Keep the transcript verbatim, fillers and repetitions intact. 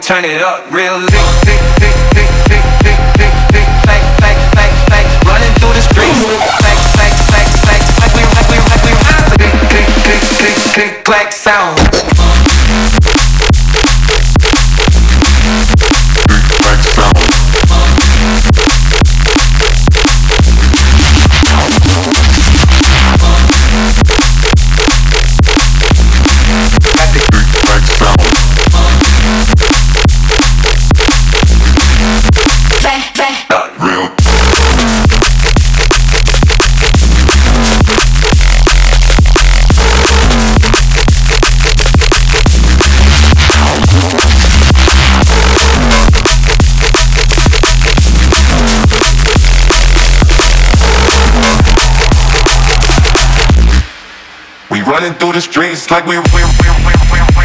turn it up real lick, lick, lick, lick, lick, lick, lick, lick, clack, clack, clack, clack, running through the streets. Clack, clack, clack, clack, like we, like we, like we ride. Click, click, click, click, click, clack sound. Running through the streets like we, we, we, we, we